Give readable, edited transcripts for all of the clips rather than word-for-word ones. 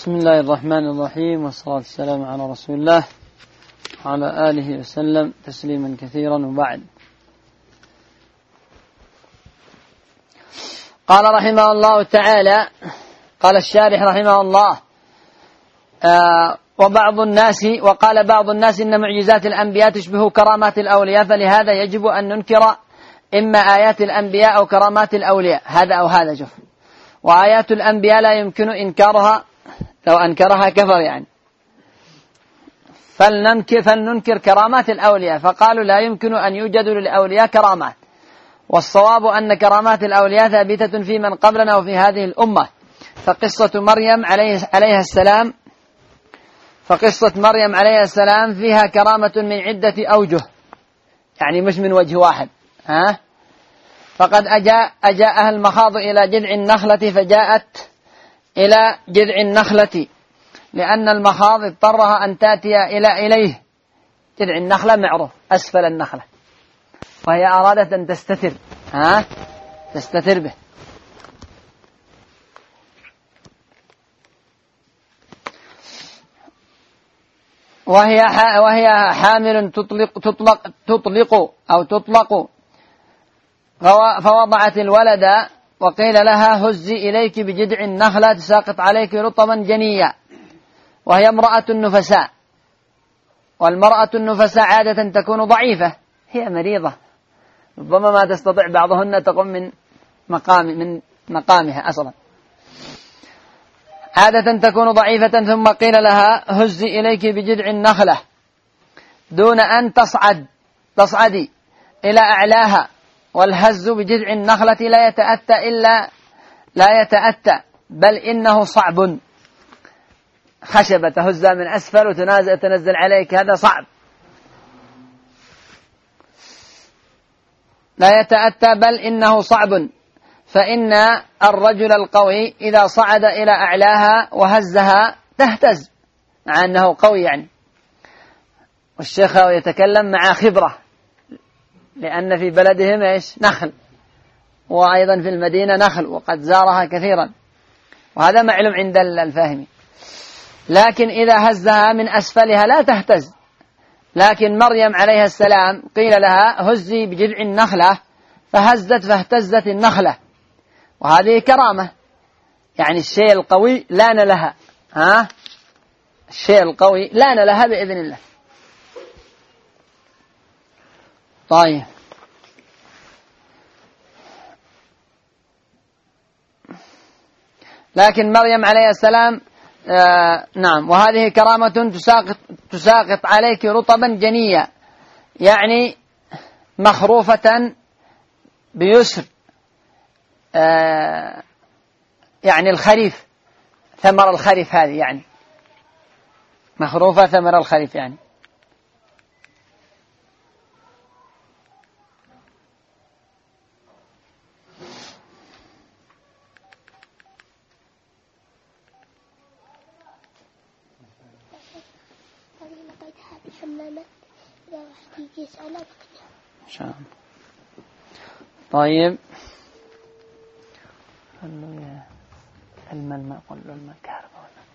بسم الله الرحمن الرحيم، والصلاة والسلام على رسول الله وعلى آله وسلم تسليما كثيرا. وبعد، قال رحمه الله تعالى، قال الشارح رحمه الله: وقال بعض الناس إن معجزات الأنبياء تشبه كرامات الأولياء، فلهذا يجب أن ننكر إما آيات الأنبياء أو كرامات الأولياء، هذا أو هذا. شوف، وآيات الأنبياء لا يمكن إنكارها، لو أنكرها كفر يعني. فلننكر كرامات الأولياء، فقالوا لا يمكن أن يوجد للأولياء كرامات، والصواب أن كرامات الأولياء ثابتة في من قبلنا وفي هذه الأمة. فقصة مريم عليه السلام فيها كرامة من عدة أوجه، يعني مش من وجه واحد. فقد أجاءها المخاض إلى جذع النخلة، فجاءت إلى جذع النخلة لأن المخاض اضطرها أن تأتي إليه. جذع النخلة معروف أسفل النخلة، وهي أرادت أن تستتر به. وهي حامل تطلق فوضعت الولد، وقيل لها: هزي إليك بجذع النخلة تساقط عليك رطبا جنيا. وهي امرأة النفساء، والمرأة النفساء عادة تكون ضعيفة، هي مريضة، ربما ما تستطيع بعضهن تقوم من مقامها أصلا، عادة تكون ضعيفة. ثم قيل لها: هزي إليك بجذع النخلة دون أن تصعدي إلى أعلاها. والهز بجذع النخلة لا يتأتى بل إنه صعب. خشبة تهزها من أسفل وتنزل عليك، هذا صعب. لا يتأتى بل إنه صعب، فإن الرجل القوي إذا صعد إلى أعلاها وهزها تهتز، مع أنه قوي يعني. والشيخ يتكلم مع خبرة، لأن في بلدهم نخل، وأيضا في المدينة نخل، وقد زارها كثيرا، وهذا معلوم عند الفاهمين. لكن إذا هزها من أسفلها لا تهتز. لكن مريم عليه السلام قيل لها: هزي بجذع النخلة، فاهتزت النخلة، وهذه كرامة، يعني الشيء القوي لان لها، الشيء القوي لان لها بإذن الله. طيب، لكن مريم عليه السلام نعم، وهذه كرامة تساقط عليك رطبا جنيا، يعني مخروفة بيسر، يعني الخريف، ثمر الخريف، هذه يعني مخروفة ثمر الخريف يعني. طيب، الماء قل له الماء كهرباء ولا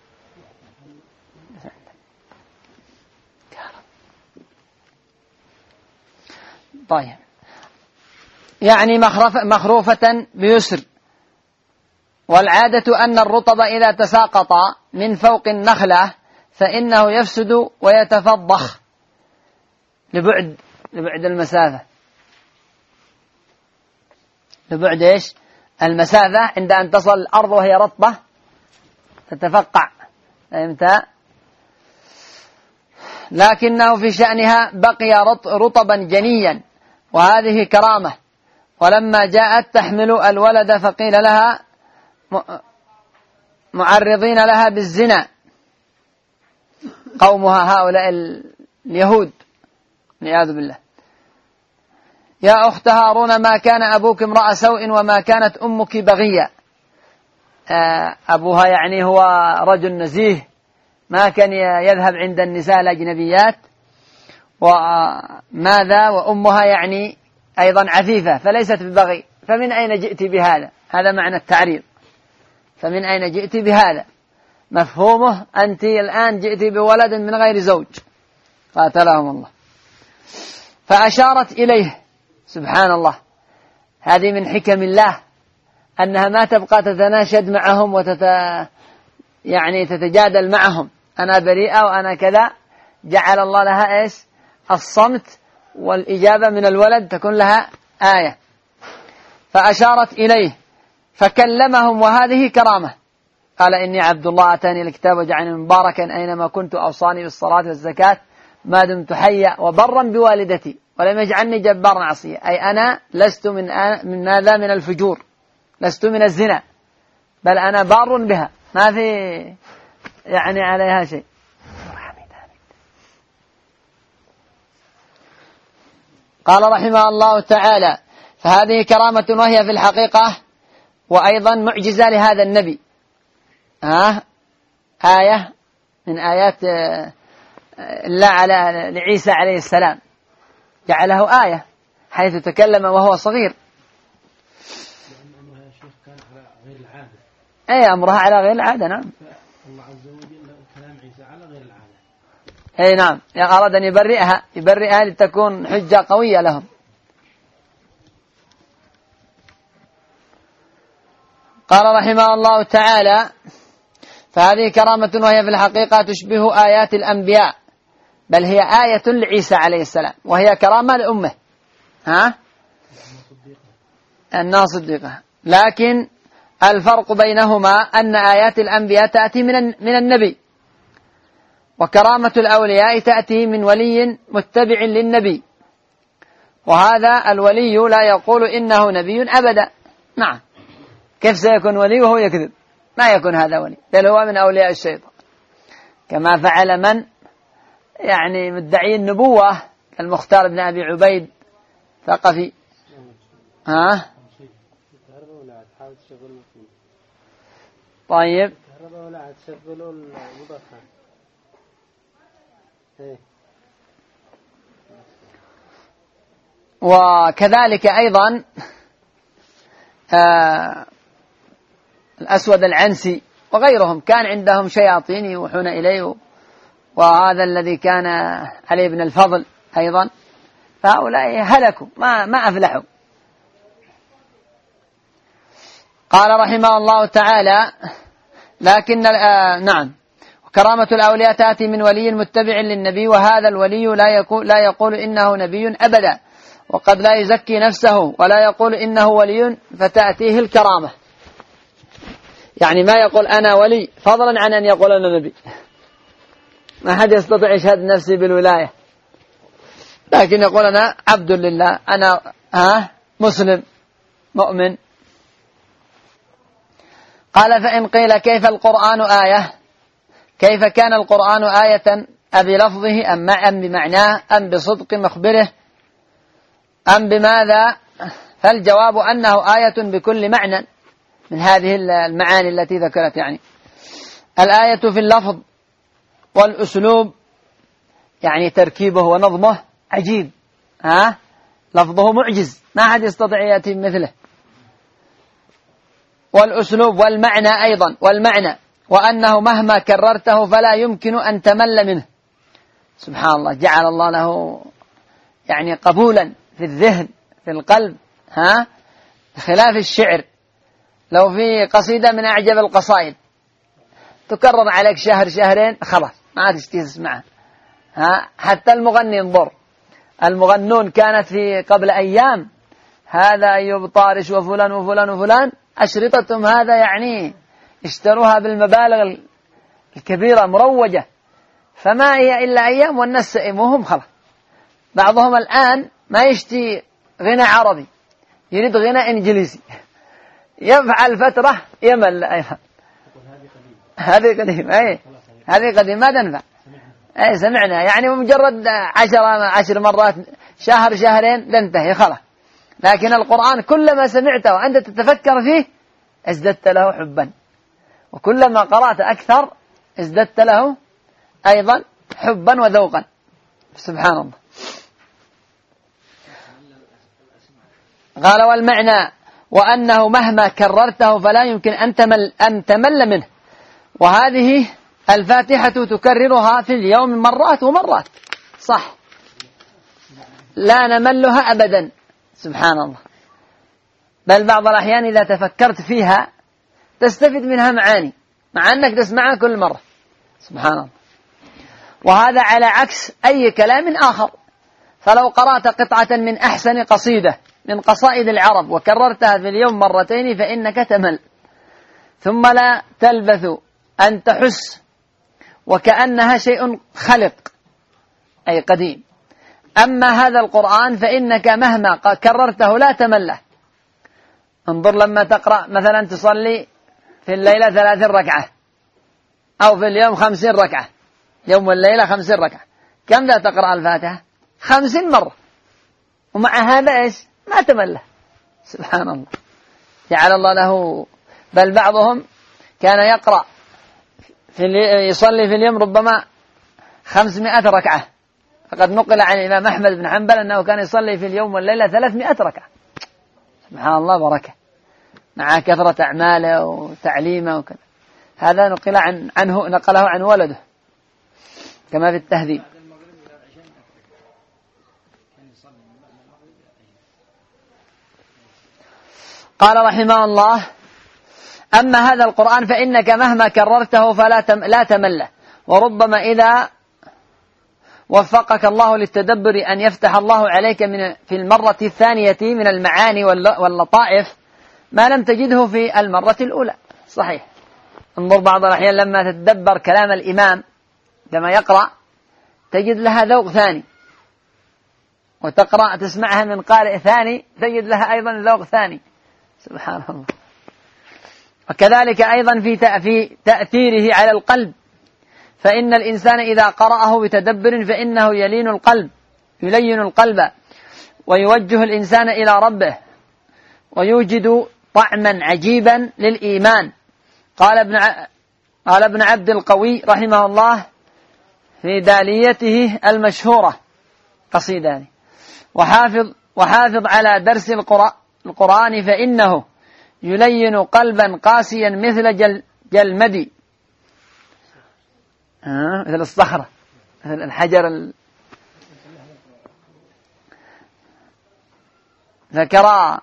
كهرباء. طيب، يعني مخروفة بيسر. والعادة أن الرطب إذا تساقط من فوق النخلة فإنه يفسد ويتفضخ لبعد المسافة. لبعد المسافة، عند أن تصل الأرض وهي رطبة تتفقع، فهمت؟ لكنه في شأنها بقي رطبا جنيا، وهذه كرامة. ولما جاءت تحمل الولد فقيل لها معرضين لها بالزنا، قومها هؤلاء اليهود والعياذ بالله: يا أخت هارون ما كان أبوك امرأ سوء وما كانت أمك بغية. أبوها يعني هو رجل نزيه، ما كان يذهب عند النساء الأجنبيات، وماذا وأمها يعني أيضا عفيفة فليست ببغي. فمن أين جئت بهذا؟ هذا معنى التعريض. فمن أين جئت بهذا؟ مفهومه أنت الآن جئت بولد من غير زوج، قاتلهم الله. فأشارت إليه، سبحان الله، هذه من حكم الله أنها ما تبقى تتناشد معهم يعني تتجادل معهم، أنا بريئة وأنا كذا. جعل الله لها إيش؟ الصمت، والإجابة من الولد تكون لها آية. فأشارت إليه فكلمهم، وهذه كرامة. قال إني عبد الله آتاني الكتاب وجعلني مباركا أينما كنت أوصاني بالصلاة والزكاة ما دمت حيا وبرا بوالدتي ولم يجعلني جبارا عصيا. أي أنا لست من ماذا؟ من الفجور، لست من الزنا، بل أنا بار بها، ما في يعني عليها شيء. قال رحمه الله تعالى: فهذه كرامة وهي في الحقيقة وأيضا معجزة لهذا النبي، آية من آيات الله لعيسى عليه السلام، جعله آية حيث تكلم وهو صغير. أمرها يا شيخ كان على غير العادة. أي أمرها على غير العادة، نعم. الله عز وجل كلام عيسى على غير العادة. أي نعم، أراد أن يبرئها لتكون حجة قوية لهم. قال رحمه الله تعالى: فهذه كرامة وهي في الحقيقة تشبه آيات الأنبياء، بل هي آية لعيسى عليه السلام، وهي كرامة لأمه، أنها صديقة. لكن الفرق بينهما أن آيات الأنبياء تأتي من النبي، وكرامة الأولياء تأتي من ولي متبع للنبي، وهذا الولي لا يقول إنه نبي أبدا. نعم، كيف سيكون ولي وهو يكذب؟ ما يكون هذا ولي، بل هو من أولياء الشيطان، كما فعل من يعني مدعي النبوة المختار بن أبي عبيد ثقفي. طيب، وكذلك أيضا الأسود العنسي وغيرهم كان عندهم شياطين يوحون إليه، وهذا الذي كان علي بن الفضل أيضا، فهؤلاء هلكوا ما أفلحوا. قال رحمه الله تعالى: لكن نعم، كرامة الأولياء تأتي من ولي متبع للنبي، وهذا الولي لا يقول إنه نبي أبدا، وقد لا يزكي نفسه ولا يقول إنه ولي فتأتيه الكرامة، يعني ما يقول أنا ولي فضلا عن أن يقول أنا نبي. ما حد يستطيع يشهد نفسي بالولاية، لكن يقول أنا عبد لله، أنا مسلم مؤمن. قال: فإن قيل كيف القرآن آية؟ كيف كان القرآن آية؟ أبلفظه أم بمعناه أم بصدق مخبره أم بماذا؟ فالجواب أنه آية بكل معنى من هذه المعاني التي ذكرت. يعني الآية في اللفظ والأسلوب، يعني تركيبه ونظمه عجيب، لفظه معجز، ما حد يستطيع يأتي مثله. والأسلوب والمعنى أيضا، والمعنى وأنه مهما كررته فلا يمكن أن تمل منه. سبحان الله، جعل الله له يعني قبولا في الذهن في القلب، خلاف الشعر. لو في قصيدة من أعجب القصائد تكرر عليك شهر شهرين خلاص ما عاد تسمعها. حتى المغني انظر، المغنون كانت في قبل أيام هذا أيوب طارش وفلان وفلان وفلان أشرطتهم، هذا يعني اشتروها بالمبالغ الكبيرة مروجة، فما هي إلا أيام والناس سئموهم خلاص. بعضهم الآن ما يشتي غنى عربي، يريد غنى إنجليزي، يفعل فترة يمل أيضا. هذه قديمة، هذه قديمة ما تنفع. سمعنا يعني مجرد 10 مرات شهر شهرين تنتهي خلاص. لكن القرآن كلما سمعته وأنت تتفكر فيه ازددت له حبا، وكلما قرأت أكثر ازددت له أيضا حبا وذوقا. سبحان الله. قال: والمعنى وأنه مهما كررته فلا يمكن أن تمل منه، وهذه الفاتحة تكررها في اليوم مرات ومرات، صح، لا نملها أبدا، سبحان الله. بل بعض الأحيان إذا تفكرت فيها تستفيد منها معاني مع أنك تسمعها كل مرة، سبحان الله. وهذا على عكس أي كلام آخر. فلو قرأت قطعة من أحسن قصيدة من قصائد العرب وكررتها في اليوم مرتين فإنك تمل، ثم لا تلبث أن تحس وكأنها شيء خلق أي قديم. أما هذا القرآن فإنك مهما كررته لا تمله. انظر لما تقرأ مثلا تصلي في الليلة 30 ركعة أو في اليوم 50 ركعة، يوم والليلة 50 ركعة، كم ذا تقرأ الفاتحة؟ 50 مرة، ومع هذا إيش؟ ما تمله، سبحان الله. جعل الله له. بل بعضهم كان يقرأ يصلي في اليوم ربما 500 ركعة. فقد نقل عن الإمام أحمد بن حنبل أنه كان يصلي في اليوم والليلة 300 ركعة، سبحان الله، بركة مع كثرة أعماله وتعليمه وكذا. هذا نقله عن ولده كما في التهذيب. قال رحمه الله: أما هذا القرآن فإنك مهما كررته لا تمله، وربما إذا وفقك الله للتدبر أن يفتح الله عليك في المرة الثانية من المعاني واللطائف ما لم تجده في المرة الأولى. صحيح، انظر بعض الأحيان لما تتدبر كلام الإمام كما يقرأ تجد لها ذوق ثاني، وتقرأ تسمعها من قارئ ثاني تجد لها أيضا ذوق ثاني، سبحان الله. وكذلك أيضا في تأثيره على القلب، فإن الإنسان إذا قرأه بتدبر فإنه يلين القلب ويوجه الإنسان إلى ربه ويوجد طعما عجيبا للإيمان. قال ابن عبد القوي رحمه الله في داليته المشهورة قصيدة: وحافظ على درس القرآن فإنه يلين قلبا قاسيا مثل جلمدي، مثل الصخرة، مثل الحجر ذكر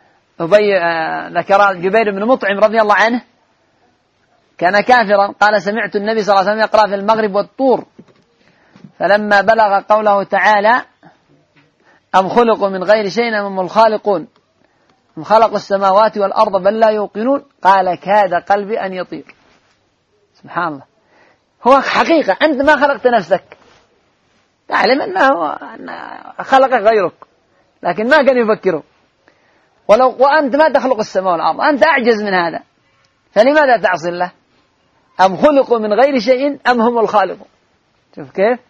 جبير بن مطعم رضي الله عنه كان كافرا، قال: سمعت النبي صلى الله عليه وسلم يقرأ في المغرب والطور، فلما بلغ قوله تعالى: أم خلقوا من غير شيء أم هم الخالقون أم خلقوا السماوات والأرض بل لا يوقنون، قال: كاد قلبي أن يطير. سبحان الله. هو حقيقة أنت ما خلقت نفسك، تعلم أنه خلقك غيرك، لكن ما كان يفكره. وأنت ما تخلق السماء والأرض، أنت أعجز من هذا، فلماذا تعصي الله؟ أم خلقوا من غير شيء أم هم الخالقون. شوف كيف.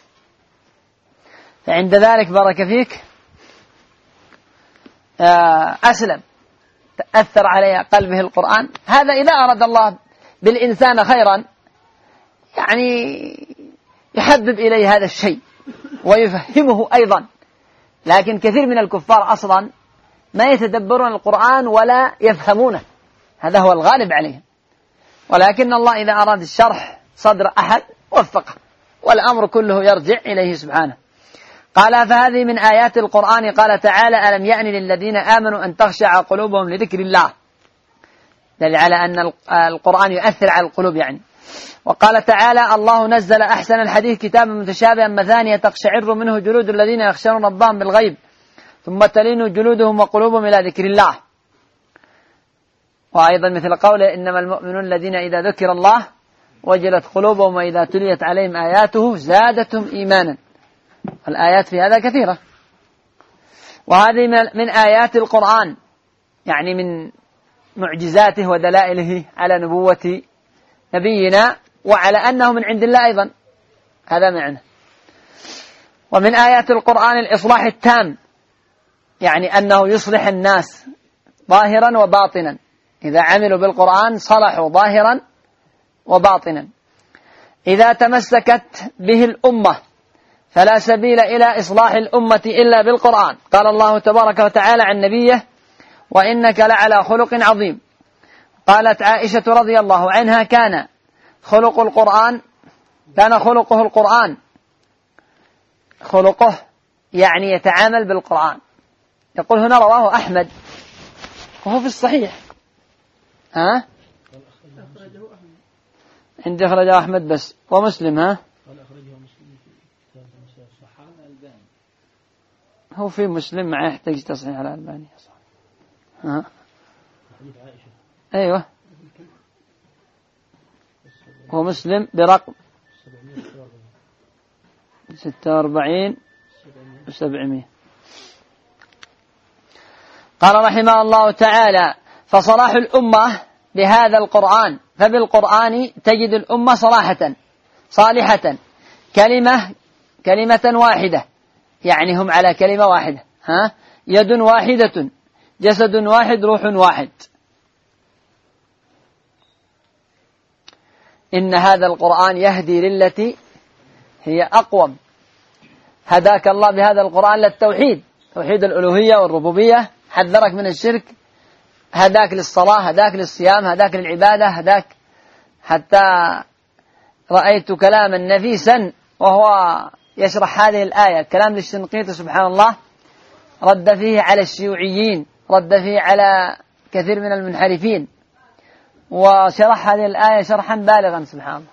فعند ذلك بارك فيك أسلم، تأثر على قلبه القرآن. هذا إذا أراد الله بالإنسان خيرا يعني يحبب إليه هذا الشيء ويفهمه أيضا. لكن كثير من الكفار أصلا ما يتدبرون القرآن ولا يفهمونه، هذا هو الغالب عليهم. ولكن الله إذا أراد الشرح صدر أحد وفقه، والأمر كله يرجع إليه سبحانه. قال: فهذه من آيات القرآن. قال تعالى: ألم يأن للذين آمنوا أن تخشع قلوبهم لذكر الله، دل على أن القرآن يؤثر على القلوب يعني. وقال تعالى: الله نزل أحسن الحديث كتابا متشابها مثانية تقشعر منه جلود الذين يخشون ربهم بالغيب ثم تلين جلودهم وقلوبهم إلى ذكر الله. وأيضا مثل قوله: إنما المؤمنون الذين إذا ذكر الله وجلت قلوبهم وإذا تليت عليهم آياته زادتهم إيمانا. والآيات في هذا كثيرة. وهذه من آيات القرآن، يعني من معجزاته ودلائله على نبوة نبينا وعلى أنه من عند الله أيضا، هذا معنى. ومن آيات القرآن الإصلاح التام، يعني أنه يصلح الناس ظاهرا وباطنا، إذا عملوا بالقرآن صلحوا ظاهرا وباطنا. إذا تمسكت به الأمة فلا سبيل إلى إصلاح الأمة إلا بالقرآن. قال الله تبارك وتعالى عن نبيه: وإنك لعلى خلق عظيم. قالت عائشة رضي الله عنها: كان خلق القرآن كان خلقه القرآن، خلقه يعني يتعامل بالقرآن. يقول هنا رواه أحمد وهو في الصحيح. عندي أخرجه أحمد بس ومسلم. هو في مسلم ما يحتاج تصحيح على الألباني. أيوة، هو مسلم برقم 46 و700. قال رحمه الله تعالى: فصلاح الأمة بهذا القرآن، فبالقرآن تجد الأمة صالحة كلمة واحدة، يعني هم على كلمة واحدة، يد واحدة، جسد واحد، روح واحد. إن هذا القرآن يهدي للتي هي أقوم. هداك الله بهذا القرآن للتوحيد، توحيد الألوهية والربوبية، حذرك من الشرك، هداك للصلاة، هداك للصيام، هداك للعبادة، هداك. حتى رأيت كلاما نفيسا وهو يشرح هذه الآية، كلام للشنقيطي سبحان الله، رد فيه على الشيوعيين، رد فيه على كثير من المنحرفين، وشرح هذه الآية شرحا بالغا سبحان الله.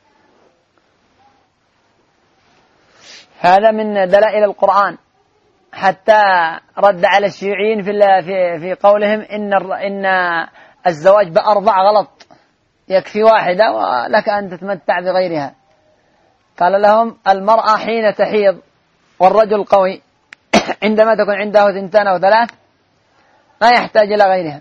هذا من دلائل القرآن. حتى رد على الشيوعيين في قولهم إن الزواج بأربع غلط، يكفي واحدة ولك أن تتمتع بغيرها. قال لهم: المرأة حين تحيض والرجل قوي عندما تكون عنده 2 أو 3 ما يحتاج إلى غيرها،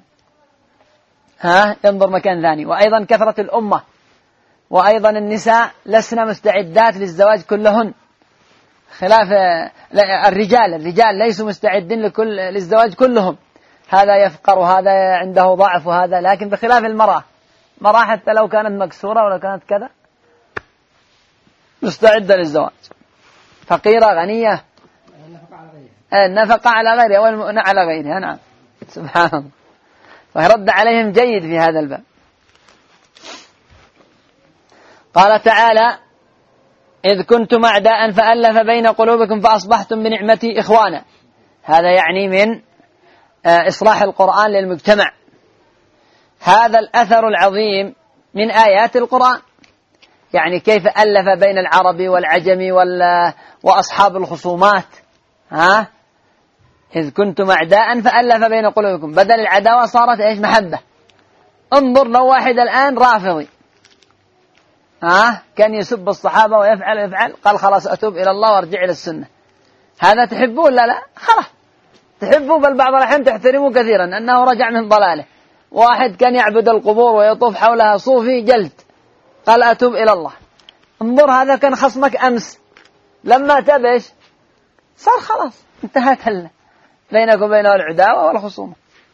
ينظر مكان ثاني. وأيضا كثرة الأمة، وأيضا النساء لسنا مستعدات للزواج كلهن، خلاف الرجال ليسوا مستعدين للزواج كلهم، هذا يفقر وهذا عنده ضعف وهذا، لكن بخلاف المرأة حتى لو كانت مكسورة ولو كانت كذا مستعدة للزواج، فقيرة غنية، النفقة على غيرها والمؤنة على غيرها. نعم سبحان الله. فيرد عليهم جيد في هذا الباب. قال تعالى: إذ كنتم أعداء فألف بين قلوبكم فأصبحتم بنعمتي إخوانا. هذا يعني من إصلاح القرآن للمجتمع. هذا الأثر العظيم من آيات القرآن، يعني كيف ألف بين العرب والعجم وأصحاب الخصومات. إذ كنتم أعداء فألف بين قلوبكم، بدل العداوة صارت إيش؟ محبة. انظر لو واحد الآن رافضي كان يسب الصحابة ويفعل، قال خلاص أتوب إلى الله وارجع إلى السنة، هذا تحبوه؟ لا خلاص تحبوه، بل بعض الأحيان تحترموه كثيرا أنه رجع من ضلاله. واحد كان يعبد القبور ويطوف حولها صوفي، جلد، قال أتوب إلى الله. انظر، هذا كان خصمك أمس، لما تبش صار خلاص انتهت بينك وبينه العداوة والخصومة.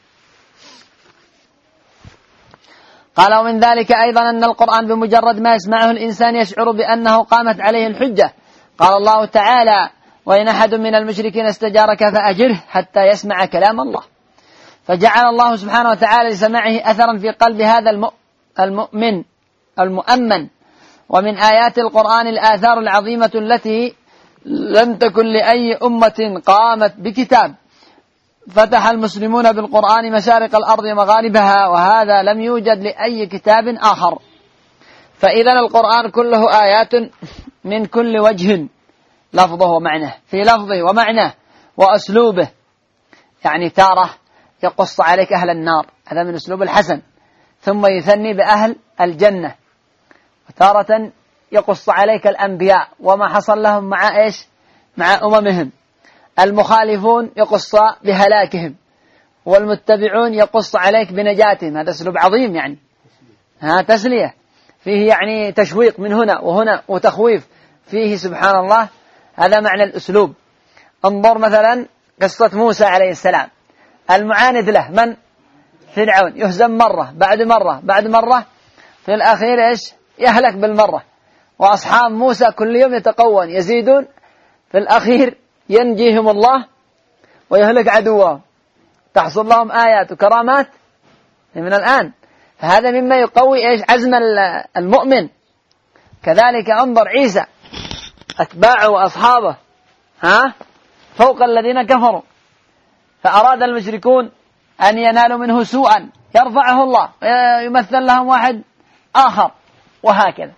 قال: ومن ذلك أيضا أن القرآن بمجرد ما يسمعه الإنسان يشعر بأنه قامت عليه الحجة. قال الله تعالى: وإن أحد من المشركين استجارك فأجره حتى يسمع كلام الله. فجعل الله سبحانه وتعالى لسماعه أثرا في قلب هذا المؤمن المؤمن. ومن آيات القرآن الآثار العظيمة التي لم تكن لأي أمة قامت بكتاب. فتح المسلمون بالقرآن مشارق الأرض ومغاربها، وهذا لم يوجد لأي كتاب آخر. فإذا القرآن كله آيات من كل وجه، لفظه ومعناه، في لفظه ومعناه وأسلوبه. يعني تارة يقص عليك أهل النار، هذا من أسلوب الحسن، ثم يثني بأهل الجنة. وتارة يقص عليك الأنبياء وما حصل لهم مع إيش؟ مع أممهم. المخالفون يقص بهلاكهم، والمتبعون يقص عليك بنجاتهم. هذا أسلوب عظيم، يعني تسلية فيه، يعني تشويق من هنا وهنا وتخويف فيه، سبحان الله. هذا معنى الأسلوب. انظر مثلا قصة موسى عليه السلام، المعاند له من؟ فرعون، يهزم مرة بعد مرة بعد مرة، في الأخير إيش؟ يهلك بالمرة. وأصحاب موسى كل يوم يتقون يزيدون، في الأخير ينجيهم الله ويهلك عدوهم، تحصل لهم آيات وكرامات من الآن. فهذا مما يقوي إيش؟ عزم المؤمن كذلك انظر عيسى أتباعه وأصحابه فوق الذين كفروا، فأراد المشركون أن ينالوا منه سوءا يرفعه الله ويمثل لهم واحد آخر، وهكذا.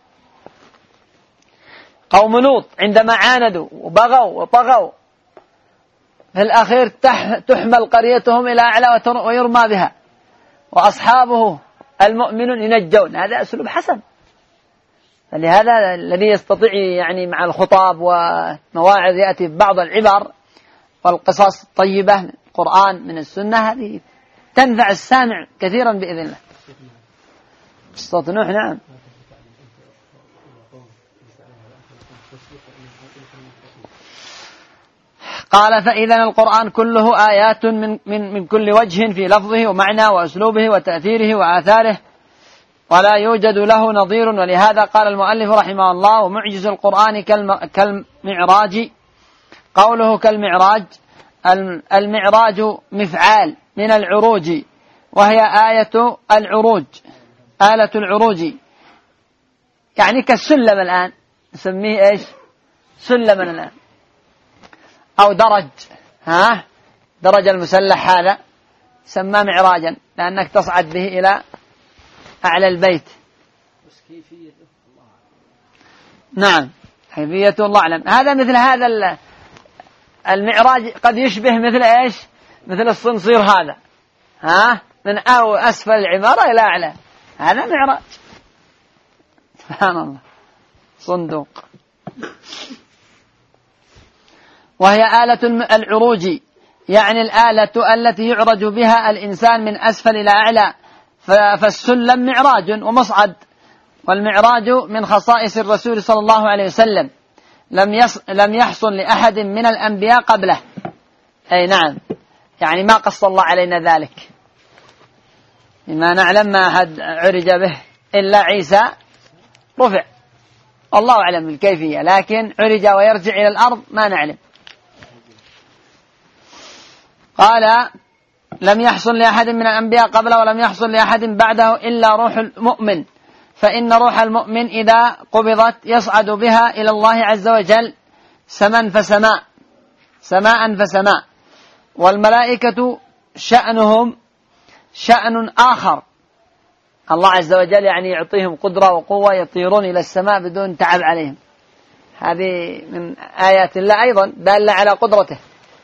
قوم لوط عندما عاندوا وبغوا وطغوا في الأخير تحمل قريتهم إلى أعلى ويرمى بها، وأصحابه المؤمنون ينجون. هذا أسلوب حسن. فلهذا الذي يستطيع يعني مع الخطاب ومواعظ يأتي ببعض العبر والقصص الطيبة من القرآن من السنة، هذه تنفع السامع كثيرا بإذن الله. قصة نوح. نعم. قال فإذا القرآن كله آيات من كل وجه في لفظه ومعنى وأسلوبه وتأثيره وآثاره، ولا يوجد له نظير. ولهذا قال المؤلف رحمه الله: ومعجز القرآن كالمعراج. قوله كالمعراج، المعراج مفعال من العروج، وهي آية العروج، آلة العروج، يعني كالسلم الآن نسميه إيش؟ سلما الآن، أو درج. درج المسلح هذا سماه معراجا، لأنك تصعد به إلى أعلى البيت. نعم، كيفية الله أعلم. هذا مثل هذا المعراج قد يشبه مثل إيش؟ مثل الصنصير هذا، من أسفل العمارة إلى أعلى، هذا معراج. سبحان الله. صندوق. وهي آلة العروج، يعني الآلة التي يعرج بها الإنسان من أسفل إلى أعلى. فالسلم معراج ومصعد، والمعراج من خصائص الرسول صلى الله عليه وسلم، لم يحصل لأحد من الأنبياء قبله. أي نعم، يعني ما قص الله علينا ذلك، بما نعلم ما أحد عرج به إلا عيسى رفع، الله أعلم بالكيفية، لكن عرج ويرجع إلى الأرض ما نعلم. قال لم يحصل لأحد من الأنبياء قبله ولم يحصل لأحد بعده إلا روح المؤمن، فإن روح المؤمن إذا قبضت يصعد بها إلى الله عز وجل سماء فسماء، سماء فسماء. والملائكة شأنهم شأن آخر، الله عز وجل يعني يعطيهم قدرة وقوة يطيرون إلى السماء بدون تعب عليهم. هذه من آيات الله أيضا دالة على قدرته.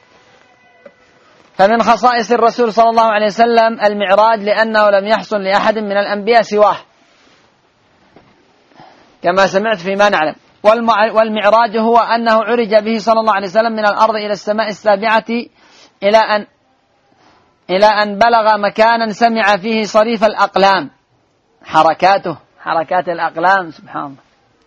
فمن خصائص الرسول صلى الله عليه وسلم المعراج، لأنه لم يحصل لأحد من الأنبياء سواه، كما سمعت فيما نعلم. والمعراج هو أنه عرج به صلى الله عليه وسلم من الأرض إلى السماء السابعة إلى أن بلغ مكانا سمع فيه صريف الأقلام، حركات الأقلام، سبحان الله.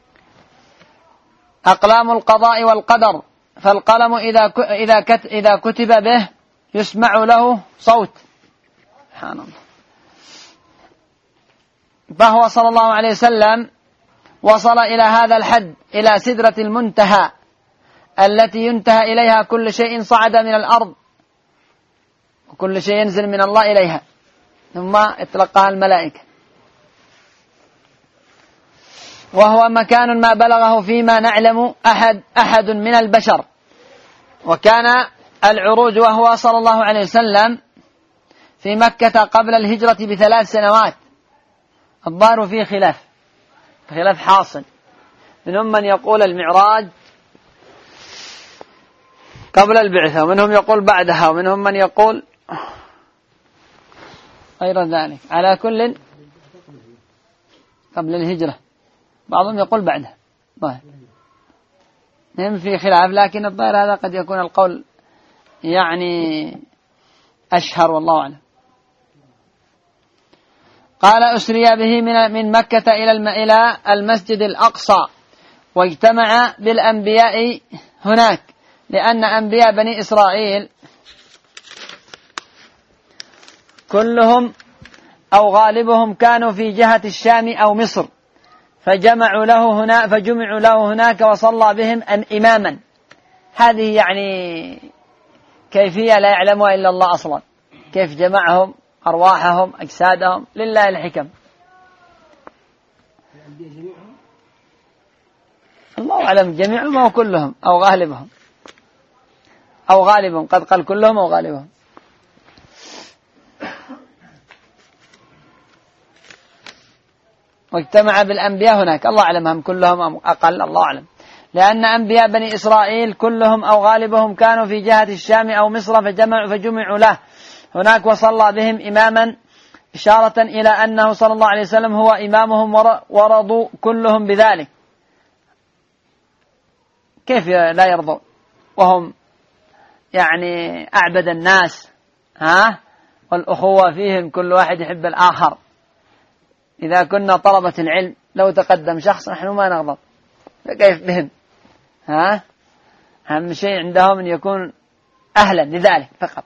أقلام القضاء والقدر، فالقلم إذا كتب به يسمع له صوت، سبحان الله. فهو صلى الله عليه وسلم وصل إلى هذا الحد، إلى سدرة المنتهى التي ينتهى إليها كل شيء صعد من الأرض، وكل شيء ينزل من الله إليها، ثم اتلقاها الملائكة. وهو مكان ما بلغه فيما نعلم أحد من البشر. وكان العروج وهو صلى الله عليه وسلم في مكة قبل الهجرة ب3 سنوات. الظاهر فيه خلاف حاصل، منهم من يقول المعراج قبل البعثة، ومنهم يقول بعدها، ومنهم من يقول غير ذلك. على كل قبل الهجرة، بعضهم يقول بعدها. نعم في خلاف، لكن الظاهر هذا قد يكون القول يعني أشهر، والله أعلم. قال أسري به من مكة إلى المسجد الأقصى، واجتمع بالأنبياء هناك، لأن أنبياء بني إسرائيل كلهم أو غالبهم كانوا في جهة الشام أو مصر، فجمعوا له هناك وصلى بهم إماما. هذه يعني كيفية لا يعلمها إلا الله أصلا، كيف جمعهم أرواحهم أجسادهم، لله الحكم. الله أعلم جميعهم أو كلهم أو غالبهم أو غالبهم، قد قال كلهم أو غالبهم. واجتمع بالأنبياء هناك، الله أعلم هم كلهم أم أقل، الله أعلم، لأن أنبياء بني إسرائيل كلهم أو غالبهم كانوا في جهة الشام أو مصر فجمعوا له هناك وصلى بهم إماما، إشارة إلى أنه صلى الله عليه وسلم هو إمامهم ورضوا كلهم بذلك. كيف لا يرضوا وهم يعني أعبد الناس، والأخوة فيهم كل واحد يحب الآخر. إذا كنا طلبة العلم لو تقدم شخص نحن ما نغضب، كيف بهم؟ أهم شيء عندهم أن يكون أهلا لذلك فقط،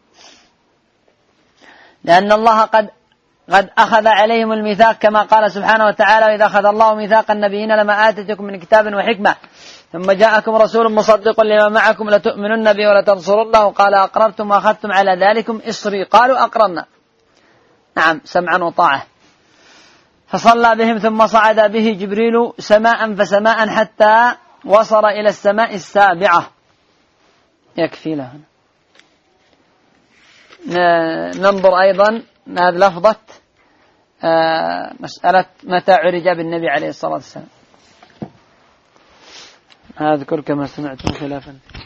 لأن الله قد أخذ عليهم الميثاق كما قال سبحانه وتعالى: وإذا أخذ الله ميثاق النبيين لما آتيتكم من كتاب وحكمة ثم جاءكم رسول مصدق لما معكم لتؤمنن به ولتنصرنه قال أقررتم وأخذتم على ذلكم إصري قالوا أقررنا. نعم، سمعا وطاعة. فصلى بهم ثم صعد به جبريل سماء فسماء حتى وصل إلى السماء السابعة. يكفي له. ننظر أيضا هذه لفظة مسألة متى عرج بالنبي عليه الصلاة والسلام. هذا كل كما سمعتم خلافا.